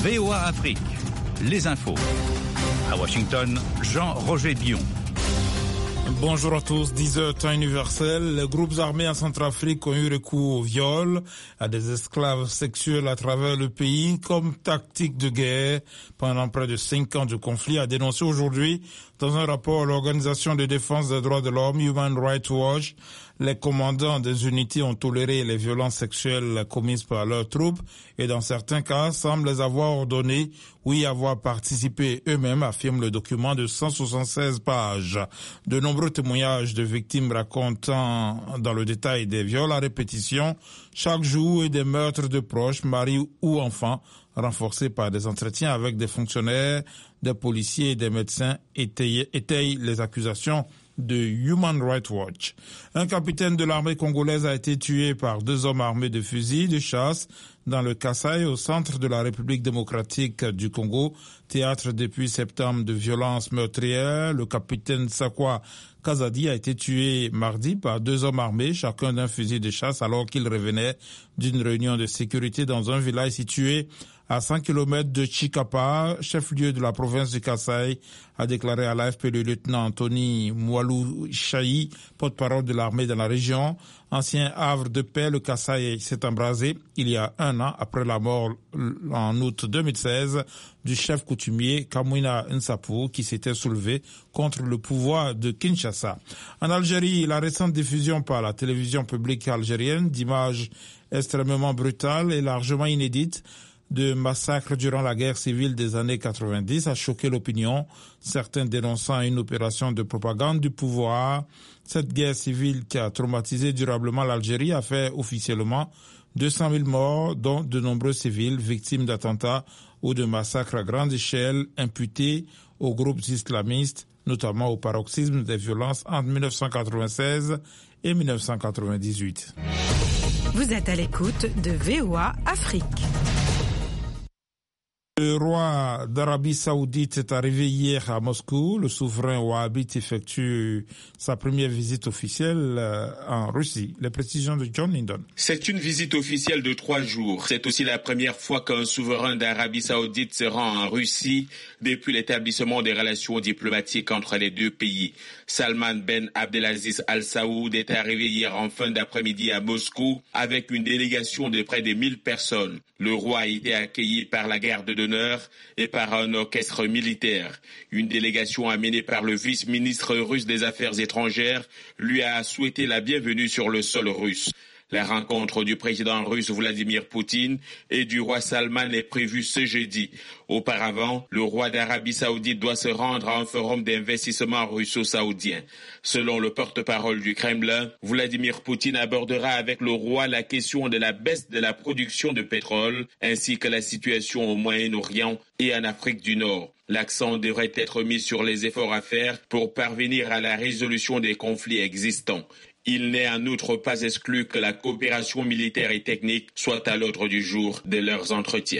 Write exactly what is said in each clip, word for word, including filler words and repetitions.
V O A Afrique, les infos. À Washington, Jean-Roger Billon. Bonjour à tous, dix heures temps universel. Les groupes armés en Centrafrique ont eu recours au viol, à des esclaves sexuels à travers le pays comme tactique de guerre pendant près de cinq ans de conflit, a dénoncé aujourd'hui dans un rapport l'Organisation de défense des droits de l'homme, Human Rights Watch. Les commandants des unités ont toléré les violences sexuelles commises par leurs troupes et dans certains cas semblent les avoir ordonnées ou y avoir participé eux-mêmes, affirme le document de cent soixante-seize pages. De nombreux témoignages de victimes racontant dans le détail des viols à répétition chaque jour et des meurtres de proches, maris ou enfants, renforcés par des entretiens avec des fonctionnaires, des policiers et des médecins, étayent, étayent les accusations de Human Rights Watch. Un capitaine de l'armée congolaise a été tué par deux hommes armés de fusils de chasse dans le Kasaï, au centre de la République démocratique du Congo, théâtre depuis septembre de violences meurtrières. Le capitaine Sakwa Kazadi a été tué mardi par deux hommes armés, chacun d'un fusil de chasse, alors qu'il revenait d'une réunion de sécurité dans un village situé à cent kilomètres de Chikapa, chef-lieu de la province du Kasaï, a déclaré à l'A F P le lieutenant Anthony Mwalou Chahi, porte-parole de l'armée dans la région. Ancien havre de paix, le Kasaï s'est embrasé il y a un an après la mort en août deux mille seize du chef coutumier Kamwina Nsapou qui s'était soulevé contre le pouvoir de Kinshasa. En Algérie, la récente diffusion par la télévision publique algérienne d'images extrêmement brutales et largement inédites de massacres durant la guerre civile des années quatre-vingt-dix a choqué l'opinion, certains dénonçant une opération de propagande du pouvoir. Cette guerre civile qui a traumatisé durablement l'Algérie a fait officiellement deux cent mille morts, dont de nombreux civils victimes d'attentats ou de massacres à grande échelle imputés aux groupes islamistes, notamment au paroxysme des violences entre mille neuf cent quatre-vingt-seize et mille neuf cent quatre-vingt-dix-huit. Vous êtes à l'écoute de V O A Afrique. Le roi d'Arabie Saoudite est arrivé hier à Moscou. Le souverain wahhabite effectue sa première visite officielle en Russie. Les précisions de John Lindon. C'est une visite officielle de trois jours. C'est aussi la première fois qu'un souverain d'Arabie Saoudite se rend en Russie depuis l'établissement des relations diplomatiques entre les deux pays. Salman Ben Abdelaziz Al Saoud est arrivé hier en fin d'après-midi à Moscou avec une délégation de près de mille personnes. Le roi a été accueilli par la garde de et par un orchestre militaire. Une délégation amenée par le vice-ministre russe des Affaires étrangères lui a souhaité la bienvenue sur le sol russe. La rencontre du président russe Vladimir Poutine et du roi Salman est prévue ce jeudi. Auparavant, le roi d'Arabie Saoudite doit se rendre à un forum d'investissement russo-saoudien. Selon le porte-parole du Kremlin, Vladimir Poutine abordera avec le roi la question de la baisse de la production de pétrole ainsi que la situation au Moyen-Orient et en Afrique du Nord. L'accent devrait être mis sur les efforts à faire pour parvenir à la résolution des conflits existants. Il n'est en outre pas exclu que la coopération militaire et technique soit à l'ordre du jour de leurs entretiens.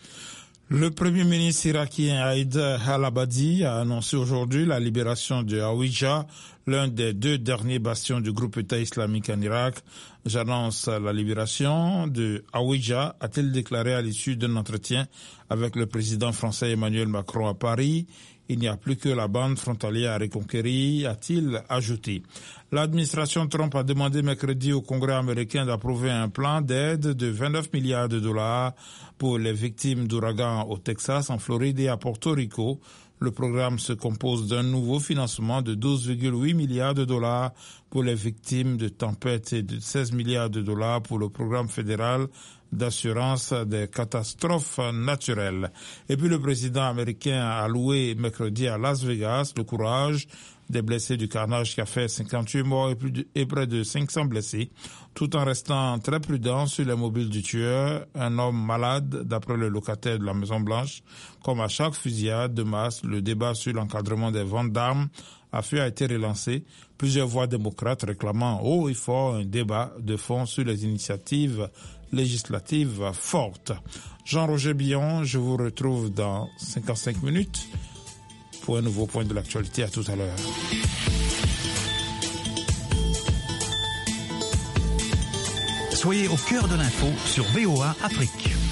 Le Premier ministre irakien Haïder al-Abadi a annoncé aujourd'hui la libération de Hawija, l'un des deux derniers bastions du groupe État islamique en Irak. J'annonce la libération de Hawija, a-t-il déclaré à l'issue d'un entretien avec le président français Emmanuel Macron à Paris. Il n'y a plus que la bande frontalière à reconquérir, a-t-il ajouté. L'administration Trump a demandé mercredi au Congrès américain d'approuver un plan d'aide de vingt-neuf milliards de dollars pour les victimes d'ouragans au Texas, en Floride et à Porto Rico. Le programme se compose d'un nouveau financement de douze virgule huit milliards de dollars pour les victimes de tempêtes et de seize milliards de dollars pour le programme fédéral d'assurance des catastrophes naturelles. Et puis le président américain a loué mercredi à Las Vegas le courage des blessés du carnage qui a fait cinquante-huit morts et, plus de, et près de cinq cents blessés, tout en restant très prudent sur les mobiles du tueur, un homme malade d'après le locataire de la Maison-Blanche. Comme à chaque fusillade de masse, le débat sur l'encadrement des ventes d'armes à feu a été relancé. Plusieurs voix démocrates réclamant haut et fort un débat de fond sur les initiatives législatives fortes. Jean-Roger Billon, je vous retrouve dans cinquante-cinq minutes pour un nouveau point de l'actualité. À tout à l'heure. Soyez au cœur de l'info sur V O A Afrique.